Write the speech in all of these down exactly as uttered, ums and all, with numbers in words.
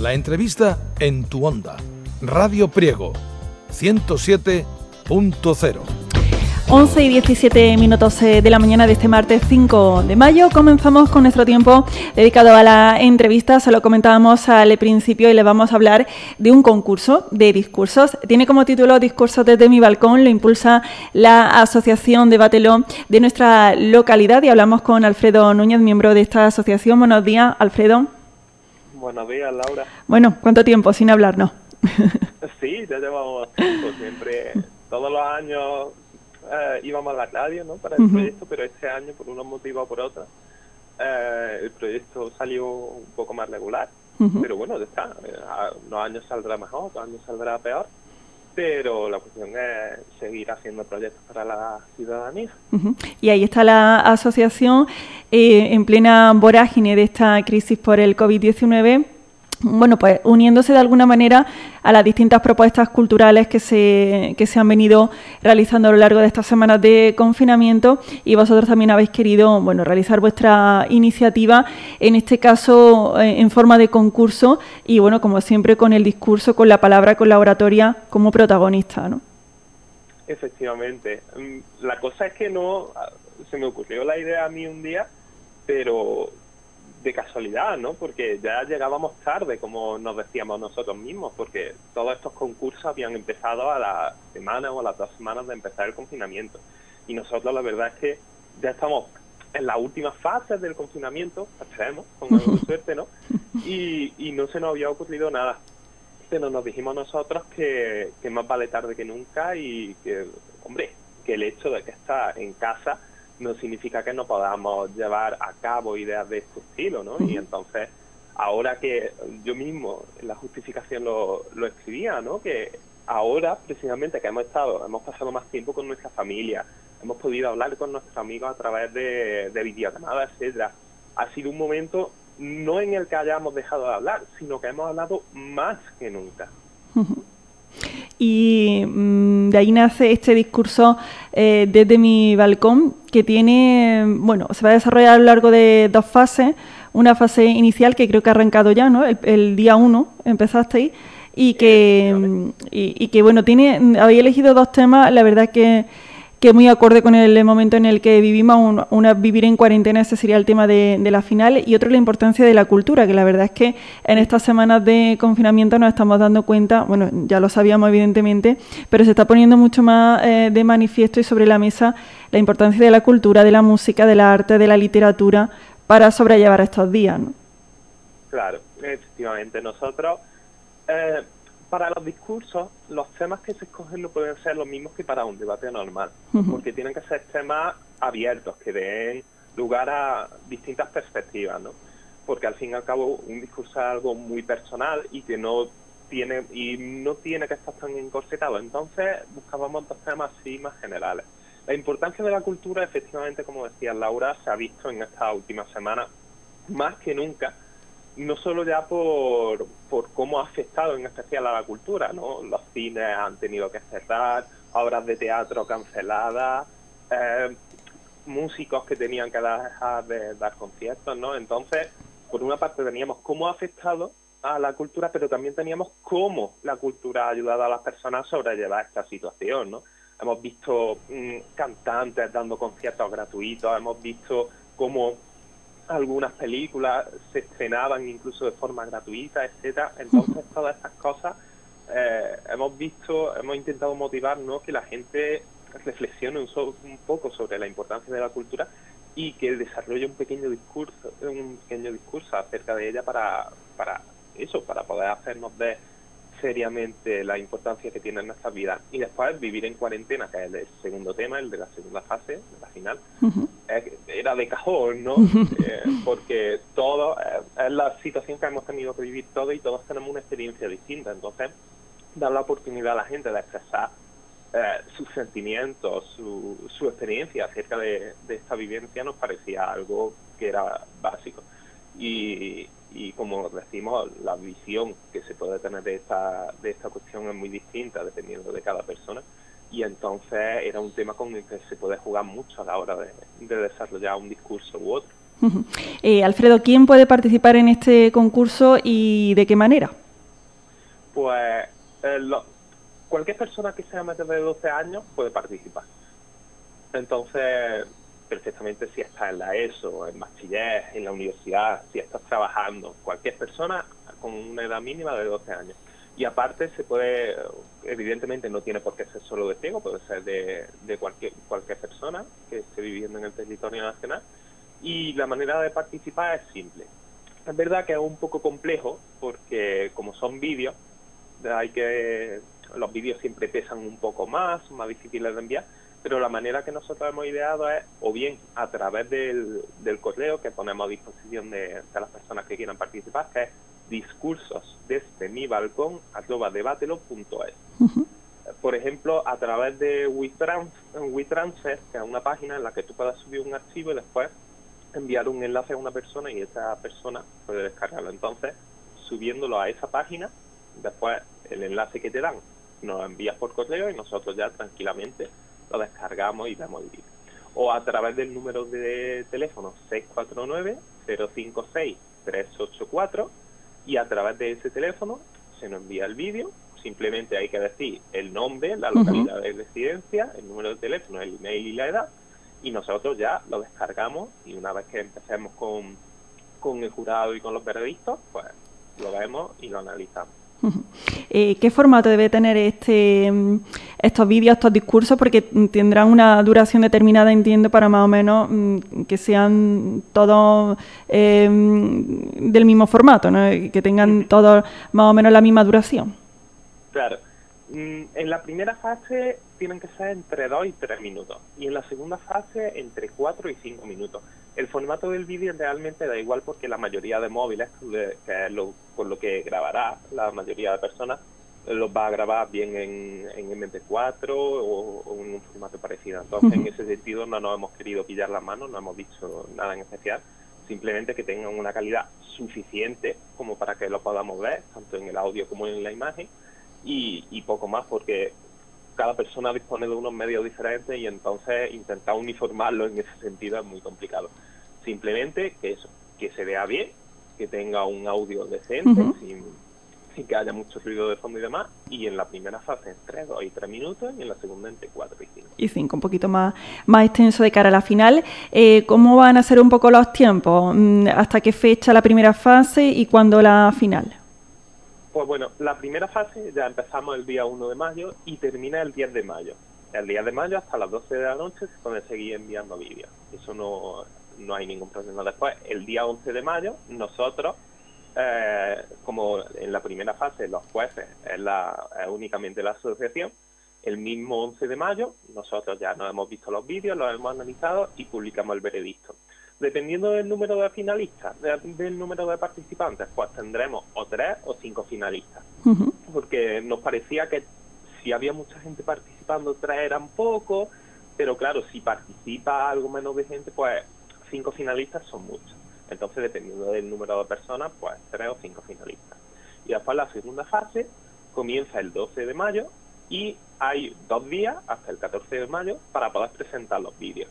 La entrevista en tu onda. Radio Priego, ciento siete punto cero. once y diecisiete minutos de la mañana de este martes cinco de mayo. Comenzamos con nuestro tiempo dedicado a la entrevista. Se lo comentábamos al principio y le vamos a hablar de un concurso de discursos. Tiene como título Discursos desde mi balcón. Lo impulsa la Asociación Debátelo de nuestra localidad y hablamos con Alfredo Núñez, miembro de esta asociación. Buenos días, Alfredo. Buenos días, Laura. Bueno, ¿cuánto tiempo sin hablarnos? Sí, ya llevamos tiempo. Siempre, todos los años... Eh, íbamos a la radio, ¿no?, para el uh-huh. proyecto, pero este año, por unos motivos o por otros, eh, el proyecto salió un poco más regular. Uh-huh. Pero bueno, ya está. Eh, unos años saldrá mejor, otros años saldrá peor. Pero la cuestión es seguir haciendo proyectos para la ciudadanía. Uh-huh. Y ahí está la asociación eh, en plena vorágine de esta crisis por el COVID diecinueve. Bueno, pues uniéndose de alguna manera a las distintas propuestas culturales que se, que se han venido realizando a lo largo de estas semanas de confinamiento, y vosotros también habéis querido, bueno, realizar vuestra iniciativa, en este caso eh, en forma de concurso y, bueno, como siempre, con el discurso, con la palabra, con la oratoria como protagonista, ¿no? Efectivamente. La cosa es que no, se me ocurrió la idea a mí un día, pero... de casualidad, ¿no? Porque ya llegábamos tarde, como nos decíamos nosotros mismos, porque todos estos concursos habían empezado a la semana o a las dos semanas de empezar el confinamiento. Y nosotros la verdad es que ya estamos en las últimas fases del confinamiento, esperemos, con algo de suerte, ¿no? Y, y no se nos había ocurrido nada. Pero nos dijimos nosotros que, que más vale tarde que nunca y que, hombre, que el hecho de que estás en casa no significa que no podamos llevar a cabo ideas de este estilo, ¿no? Uh-huh. Y entonces, ahora que yo mismo en la justificación lo, lo escribía, ¿no? Que ahora, precisamente, que hemos estado, hemos pasado más tiempo con nuestra familia, hemos podido hablar con nuestros amigos a través de, de videollamadas, etcétera. Ha sido un momento no en el que hayamos dejado de hablar, sino que hemos hablado más que nunca. Uh-huh. Y mmm, de ahí nace este discurso eh, desde mi balcón, que tiene, bueno, se va a desarrollar a lo largo de dos fases. Una fase inicial que creo que ha arrancado ya, ¿no? El, el día uno empezaste ahí y que, y, y que bueno, tiene, habéis elegido dos temas, la verdad que que muy acorde con el momento en el que vivimos. Una, una vivir en cuarentena, ese sería el tema de, de la final, y otro la importancia de la cultura, que la verdad es que en estas semanas de confinamiento nos estamos dando cuenta, bueno, ya lo sabíamos evidentemente, pero se está poniendo mucho más eh, de manifiesto y sobre la mesa la importancia de la cultura, de la música, de la arte, de la literatura, para sobrellevar estos días, ¿no? Claro, efectivamente. Nosotros... Eh, Para los discursos, los temas que se escogen no pueden ser los mismos que para un debate normal, uh-huh. porque tienen que ser temas abiertos, que den lugar a distintas perspectivas, ¿no? Porque al fin y al cabo un discurso es algo muy personal y que no tiene y no tiene que estar tan encorsetado. Entonces buscábamos dos temas así más generales. La importancia de la cultura, efectivamente, como decía Laura, se ha visto en estas últimas semanas más que nunca. No solo ya por, por cómo ha afectado en especial a la cultura, ¿no? Los cines han tenido que cerrar, obras de teatro canceladas, eh, músicos que tenían que dejar de dar conciertos, ¿no? Entonces, por una parte teníamos cómo ha afectado a la cultura, pero también teníamos cómo la cultura ha ayudado a las personas a sobrellevar esta situación, ¿no? Hemos visto mmm, cantantes dando conciertos gratuitos, hemos visto cómo algunas películas se estrenaban incluso de forma gratuita, etcétera. Entonces todas estas cosas eh, hemos visto, hemos intentado motivar, ¿no?, que la gente reflexione un, so, un poco sobre la importancia de la cultura y que desarrolle un pequeño discurso, un pequeño discurso acerca de ella para, para eso, para poder hacernos ver seriamente la importancia que tiene en nuestras vidas. Y después vivir en cuarentena, que es el segundo tema, el de la segunda fase, de la final, uh-huh. eh, era de cajón, ¿no? Uh-huh. Eh, porque todo, eh, es la situación que hemos tenido que vivir todos y todos tenemos una experiencia distinta. Entonces, dar la oportunidad a la gente de expresar eh, sus sentimientos, su, su experiencia acerca de, de esta vivencia nos parecía algo que era básico. Y, y como decimos, la visión que se puede tener de esta de esta cuestión es muy distinta dependiendo de cada persona, y entonces era un tema con el que se puede jugar mucho a la hora de, de desarrollar un discurso u otro. Uh-huh. Eh, Alfredo, ¿quién puede participar en este concurso y de qué manera? Pues eh, lo, cualquier persona que sea mayor de doce años puede participar. Entonces, perfectamente si estás en la ESO, en bachiller, en la universidad, si estás trabajando, cualquier persona con una edad mínima de doce años. Y aparte se puede, evidentemente no tiene por qué ser solo de ciego, puede ser de, de cualquier, cualquier persona que esté viviendo en el territorio nacional. Y la manera de participar es simple. Es verdad que es un poco complejo porque como son vídeos, hay que los vídeos siempre pesan un poco más, son más difíciles de enviar, pero la manera que nosotros hemos ideado es o bien a través del, del correo que ponemos a disposición de, de las personas que quieran participar, que es discursos desde mi balcón arroba debatelo punto es. Uh-huh. Por ejemplo, a través de WeTransfer, que es una página en la que tú puedas subir un archivo y después enviar un enlace a una persona y esa persona puede descargarlo. Entonces, subiéndolo a esa página, después el enlace que te dan nos lo envías por correo y nosotros ya tranquilamente lo descargamos y vemos el vídeo. O a través del número de teléfono seis cuatro nueve, cero cinco seis, tres ocho cuatro y a través de ese teléfono se nos envía el vídeo. Simplemente hay que decir el nombre, la localidad uh-huh. de residencia, el número de teléfono, el email y la edad, y nosotros ya lo descargamos y una vez que empecemos con, con el jurado y con los veredictos, pues lo vemos y lo analizamos. Uh-huh. Eh, ¿Qué formato debe tener este estos vídeos, estos discursos? Porque tendrán una duración determinada, entiendo, para más o menos mm, que sean todos eh, del mismo formato, ¿no? Que tengan uh-huh. todos más o menos la misma duración. Claro. En la primera fase tienen que ser entre dos y tres minutos y en la segunda fase entre cuatro y cinco minutos. El formato del vídeo realmente da igual porque la mayoría de móviles, que es lo, con lo que grabará la mayoría de personas, los va a grabar bien en, en eme pe cuatro o, o en un formato parecido. Entonces, uh-huh. en ese sentido no nos hemos querido pillar las manos, no hemos dicho nada en especial, simplemente que tengan una calidad suficiente como para que lo podamos ver, tanto en el audio como en la imagen, y, y poco más, porque cada persona dispone de unos medios diferentes y entonces intentar uniformarlo en ese sentido es muy complicado. Simplemente que eso, que se vea bien, que tenga un audio decente, uh-huh. sin, sin que haya mucho ruido de fondo y demás, y en la primera fase entre dos y tres minutos y en la segunda entre cuatro y cinco. Y cinco, un poquito más, más extenso de cara a la final. Eh, ¿Cómo van a ser un poco los tiempos? ¿Hasta qué fecha la primera fase y cuándo la final? Pues bueno, la primera fase ya empezamos el día uno de mayo y termina el diez de mayo. El diez de mayo hasta las doce de la noche se pueden seguir enviando vídeos. Eso no, no hay ningún problema. Después, el día once de mayo, nosotros, eh, como en la primera fase los jueces es, la, es únicamente la asociación, el mismo once de mayo nosotros ya nos hemos visto los vídeos, los hemos analizado y publicamos el veredicto. Dependiendo del número de finalistas, de, del número de participantes, pues tendremos o tres o cinco finalistas. Uh-huh. Porque nos parecía que si había mucha gente participando, tres eran pocos, pero claro, si participa algo menos de gente, pues cinco finalistas son muchos. Entonces, dependiendo del número de personas, pues tres o cinco finalistas. Y después la segunda fase comienza el doce de mayo y hay dos días, hasta el catorce de mayo, para poder presentar los vídeos.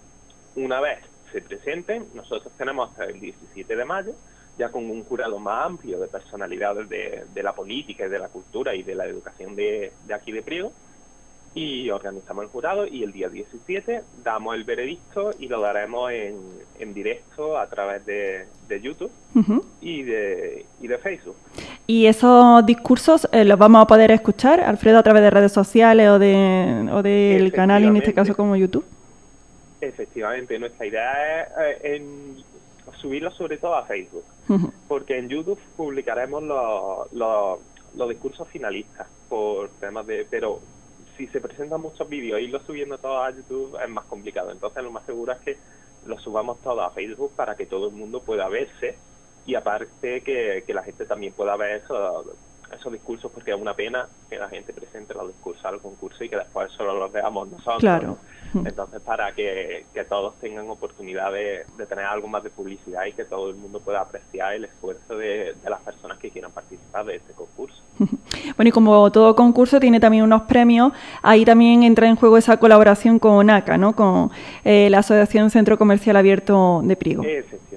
Una vez se presenten, nosotros tenemos hasta el diecisiete de mayo, ya con un jurado más amplio de personalidades de, de la política y de la cultura y de la educación de, de aquí de Priego, y organizamos el jurado y el día diecisiete damos el veredicto y lo daremos en, en directo a través de, de YouTube uh-huh. y, de, y de Facebook. ¿Y esos discursos eh, los vamos a poder escuchar, Alfredo, a través de redes sociales o, de, o del canal, en este caso como YouTube? Efectivamente, nuestra idea es eh, en subirlo sobre todo a Facebook, uh-huh. porque en YouTube publicaremos los, los, los discursos finalistas por temas de... pero si se presentan muchos vídeos y irlos subiendo todos a YouTube es más complicado, entonces lo más seguro es que los subamos todos a Facebook para que todo el mundo pueda verse y aparte que, que la gente también pueda ver esos, esos discursos, porque es una pena que la gente presente los discursos al concurso y que después solo los veamos nosotros. Claro. Entonces, para que, que todos tengan oportunidad de, de tener algo más de publicidad y que todo el mundo pueda apreciar el esfuerzo de, de las personas que quieran participar de este concurso. Bueno, y como todo concurso tiene también unos premios, ahí también entra en juego esa colaboración con A C A, ¿no? Con eh, la Asociación Centro Comercial Abierto de Priego. Efectivamente.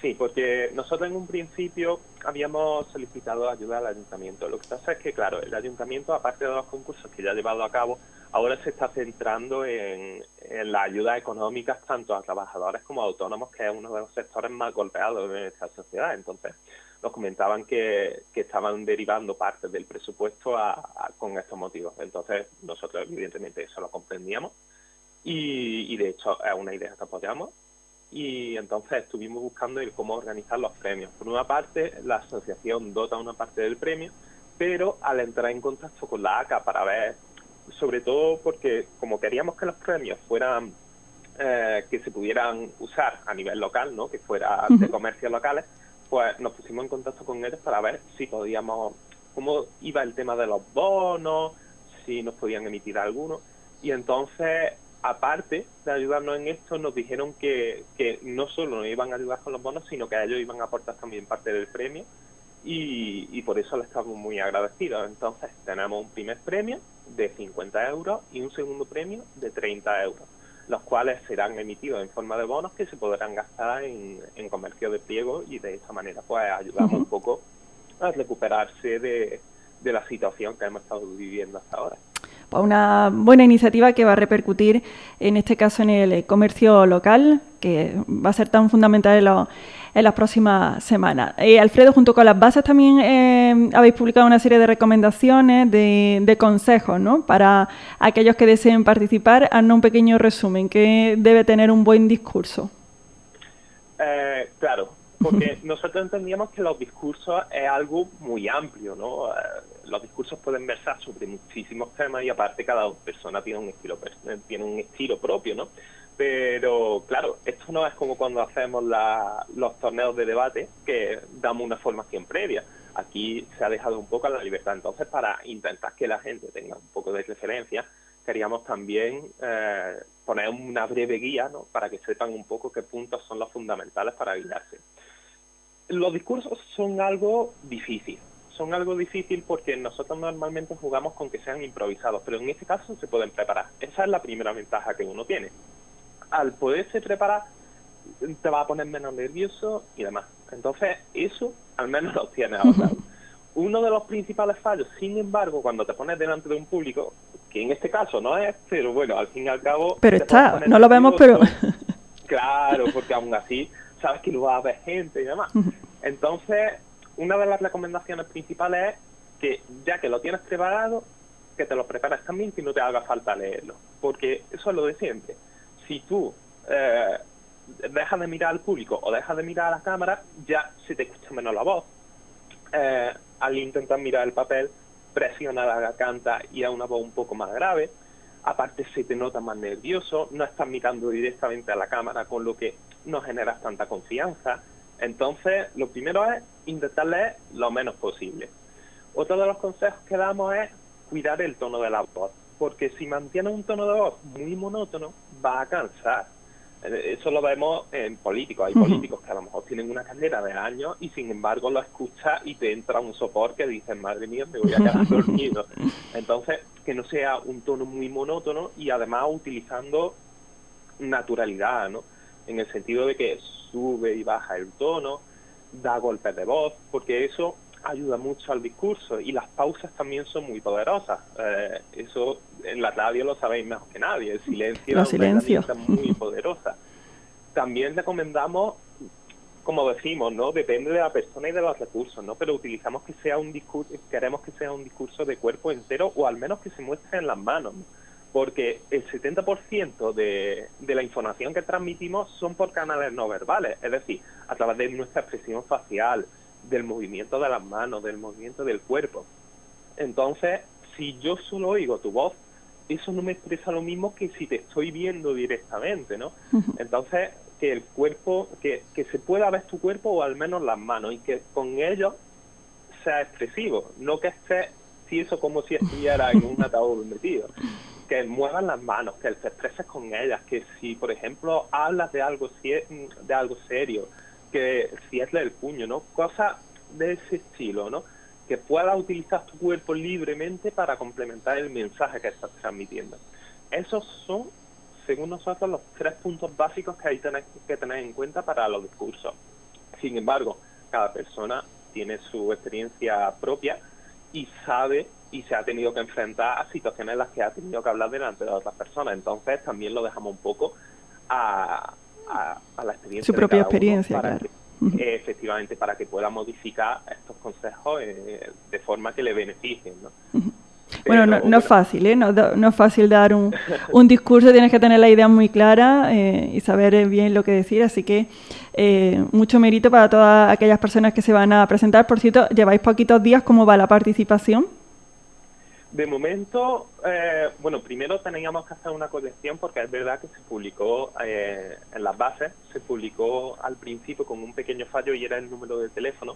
Sí, porque nosotros en un principio habíamos solicitado ayuda al ayuntamiento. Lo que pasa es que, claro, el ayuntamiento, aparte de los concursos que ya ha llevado a cabo, ahora se está centrando en, en las ayudas económicas tanto a trabajadores como a autónomos, que es uno de los sectores más golpeados de nuestra sociedad. Entonces, nos comentaban que, que estaban derivando parte del presupuesto a, a, con estos motivos. Entonces, nosotros evidentemente eso lo comprendíamos y, y de hecho es una idea que apoyamos. Y entonces estuvimos buscando el cómo organizar los premios. Por una parte, la asociación dota una parte del premio, pero al entrar en contacto con la A C A para ver, sobre todo porque como queríamos que los premios fueran, eh, que se pudieran usar a nivel local, ¿no? Que fuera de comercios locales, pues nos pusimos en contacto con ellos para ver si podíamos, cómo iba el tema de los bonos, si nos podían emitir algunos. Y entonces, aparte de ayudarnos en esto, nos dijeron que, que no solo nos iban a ayudar con los bonos, sino que ellos iban a aportar también parte del premio y, y por eso les estamos muy agradecidos. Entonces tenemos un primer premio de cincuenta euros y un segundo premio de treinta euros, los cuales serán emitidos en forma de bonos que se podrán gastar en, en comercio de pliego y de esta manera pues ayudamos uh-huh. un poco a recuperarse de, de la situación que hemos estado viviendo hasta ahora. Una buena iniciativa que va a repercutir, en este caso, en el comercio local, que va a ser tan fundamental en, lo, en las próximas semanas. Eh, Alfredo, junto con las bases también eh, habéis publicado una serie de recomendaciones, de, de consejos, ¿no? Para aquellos que deseen participar. Haznos un pequeño resumen. ¿Qué debe tener un buen discurso? Eh, claro, porque nosotros entendíamos que los discursos es algo muy amplio, ¿no? Eh, los discursos pueden versar sobre muchísimos temas y aparte cada persona tiene un estilo tiene un estilo propio, ¿no? Pero claro, esto no es como cuando hacemos la, los torneos de debate que damos una formación previa. Aquí se ha dejado un poco a la libertad. Entonces, para intentar que la gente tenga un poco de referencia, queríamos también eh, poner una breve guía, ¿no? Para que sepan un poco qué puntos son los fundamentales para guiarse. Los discursos son algo difícil. Son algo difícil porque nosotros normalmente jugamos con que sean improvisados, pero en este caso se pueden preparar. Esa es la primera ventaja que uno tiene. Al poderse preparar, te va a poner menos nervioso y demás. Entonces, eso al menos lo tienes ahorrado. Uno de los principales fallos, sin embargo, cuando te pones delante de un público, que en este caso no es, pero bueno, al fin y al cabo... Pero está, no lo vemos, pero... Claro, porque aún así sabes que lo va a ver gente y demás. Entonces, una de las recomendaciones principales es que, ya que lo tienes preparado, que te lo prepares también, que no te haga falta leerlo. Porque eso es lo de siempre. Si tú eh, dejas de mirar al público o dejas de mirar a la cámara, ya se te escucha menos la voz. Eh, al intentar mirar el papel, presiona la garganta y a una voz un poco más grave. Aparte se te nota más nervioso, no estás mirando directamente a la cámara, con lo que no generas tanta confianza. Entonces, lo primero es intentar leer lo menos posible. Otro de los consejos que damos es cuidar el tono de la voz, porque si mantienes un tono de voz muy monótono, va a cansar. Eso lo vemos en políticos. Hay políticos que a lo mejor tienen una carrera de años y sin embargo lo escuchas y te entra un sopor que dices, madre mía, me voy a quedar dormido. Entonces, que no sea un tono muy monótono y además utilizando naturalidad, ¿no? En el sentido de que sube y baja el tono, da golpes de voz, porque eso ayuda mucho al discurso y las pausas también son muy poderosas. Eh, eso en la radio lo sabéis mejor que nadie. El silencio es una herramienta muy poderosa. También recomendamos, como decimos, ¿no? Depende de la persona y de los recursos, ¿no? Pero utilizamos que sea un discurso, queremos que sea un discurso de cuerpo entero o al menos que se muestre en las manos, ¿no? Porque el setenta por ciento de, de la información que transmitimos son por canales no verbales, es decir, a través de nuestra expresión facial, del movimiento de las manos, del movimiento del cuerpo. Entonces, si yo solo oigo tu voz, eso no me expresa lo mismo que si te estoy viendo directamente, ¿no? Uh-huh. Entonces, que el cuerpo, que, que se pueda ver tu cuerpo o al menos las manos y que con ello sea expresivo, no que estés tieso como si estuviera en un ataúd metido. Que muevan las manos, que te expreses con ellas, que si, por ejemplo, hablas de algo, de algo serio, que cierres el puño, ¿no? Cosas de ese estilo, ¿no? Que puedas utilizar tu cuerpo libremente para complementar el mensaje que estás transmitiendo. Esos son, según nosotros, los tres puntos básicos que hay que tener en cuenta para los discursos. Sin embargo, cada persona tiene su experiencia propia y sabe y se ha tenido que enfrentar a situaciones en las que ha tenido que hablar delante de otras personas. Entonces también lo dejamos un poco a, a, a la experiencia su de propia cada uno experiencia, para claro. que, eh, efectivamente, para que pueda modificar estos consejos eh, de forma que le beneficien, ¿no? Uh-huh. Pero, bueno, no, no bueno, es fácil, ¿eh? No, no es fácil dar un, un discurso, tienes que tener la idea muy clara eh, y saber bien lo que decir, así que eh, mucho mérito para todas aquellas personas que se van a presentar. Por cierto, lleváis poquitos días, ¿cómo va la participación? De momento, eh, bueno, primero teníamos que hacer una corrección porque es verdad que se publicó eh, en las bases, se publicó al principio con un pequeño fallo y era el número de teléfono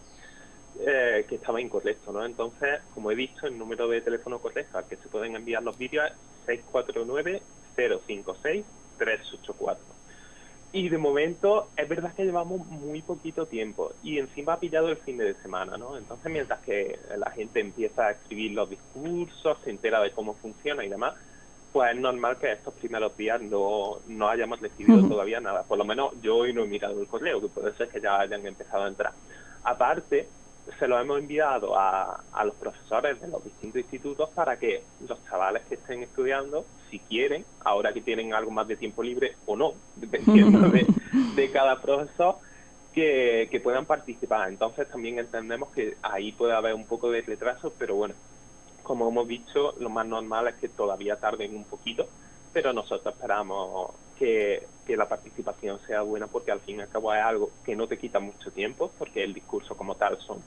eh, que estaba incorrecto, ¿no? Entonces, como he dicho, el número de teléfono correcto al que se pueden enviar los vídeos es seis cuatro nueve, cero cinco seis, tres ocho cuatro. Y de momento es verdad que llevamos muy poquito tiempo y encima ha pillado el fin de semana, ¿no? Entonces, mientras que la gente empieza a escribir los discursos, se entera de cómo funciona y demás, pues es normal que estos primeros días no, no hayamos recibido uh-huh. todavía nada. Por lo menos yo hoy no he mirado el correo, que puede ser que ya hayan empezado a entrar. Aparte, se lo hemos enviado a, a los profesores de los distintos institutos para que los chavales que estén estudiando, si quieren, ahora que tienen algo más de tiempo libre o no, dependiendo de, de cada profesor, que, que puedan participar. Entonces también entendemos que ahí puede haber un poco de retraso, pero bueno, como hemos dicho, lo más normal es que todavía tarden un poquito, pero nosotros esperamos que, que la participación sea buena porque al fin y al cabo es algo que no te quita mucho tiempo, porque el discurso como tal son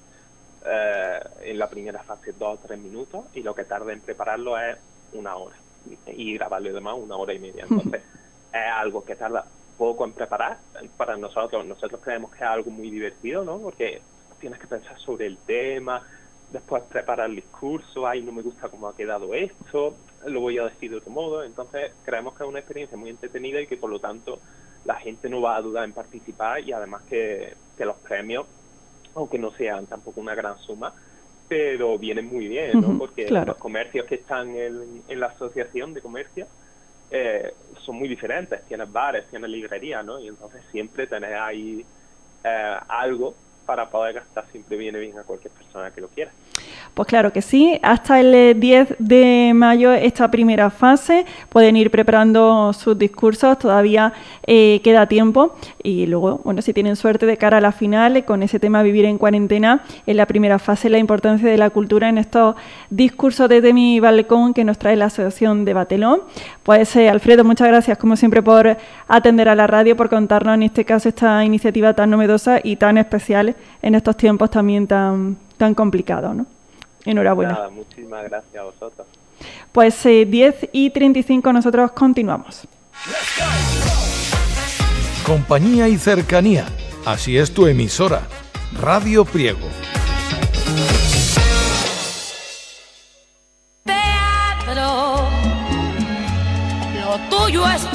eh, en la primera fase dos o tres minutos y lo que tarda en prepararlo es una hora y grabarlo y demás una hora y media. Entonces es algo que tarda poco en preparar para nosotros. Nosotros creemos que es algo muy divertido, ¿no? Porque tienes que pensar sobre el tema, después preparar el discurso, ay, no me gusta cómo ha quedado esto, lo voy a decir de otro modo. Entonces creemos que es una experiencia muy entretenida y que por lo tanto la gente no va a dudar en participar y además que, que los premios, aunque no sean tampoco una gran suma, pero vienen muy bien, ¿no? Porque claro, los comercios que están en, en la asociación de comercio eh, son muy diferentes, tienes bares, tienes librerías, ¿no? Y entonces siempre tenés ahí eh, algo para poder gastar, siempre viene bien a cualquier persona que lo quiera. Pues claro que sí, hasta el diez de mayo esta primera fase, pueden ir preparando sus discursos, todavía eh, queda tiempo y luego, bueno, si tienen suerte de cara a la final, con ese tema vivir en cuarentena, en la primera fase la importancia de la cultura en estos discursos desde mi balcón que nos trae la Asociación Debátelo. Pues eh, Alfredo, muchas gracias como siempre por atender a la radio, por contarnos en este caso esta iniciativa tan novedosa y tan especial en estos tiempos también tan, tan complicados, ¿no? Enhorabuena. Nada, muchísimas gracias a vosotros. Pues eh, diez y treinta y cinco nosotros continuamos. Compañía y cercanía. Así es tu emisora. Radio Priego. Teatro. Lo tuyo es